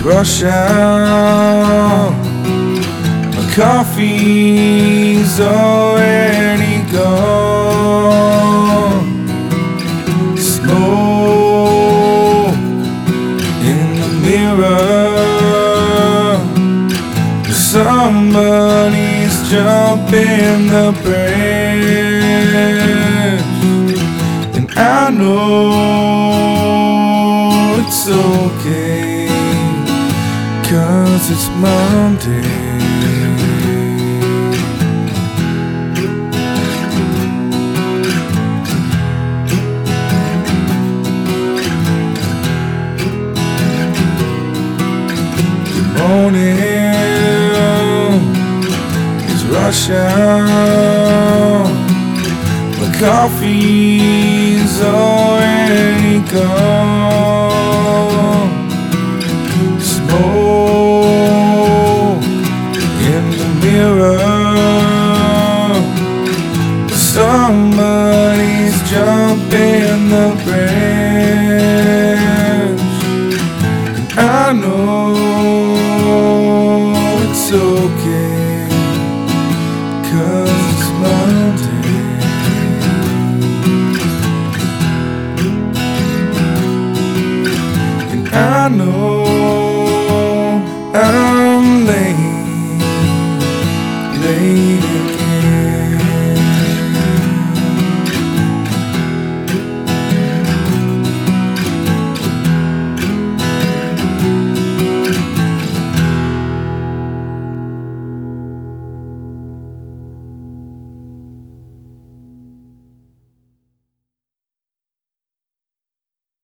rush out. My coffee's already gone. Smoke in the mirror. Somebody's jumping the bridge, and I know it's okay, 'cause it's Monday. Morning is rush hour. My coffee's already gone. Smoke in the mirror. Somebody's jumping the bridge, and I know it's okay, 'cause it's Monday. And I know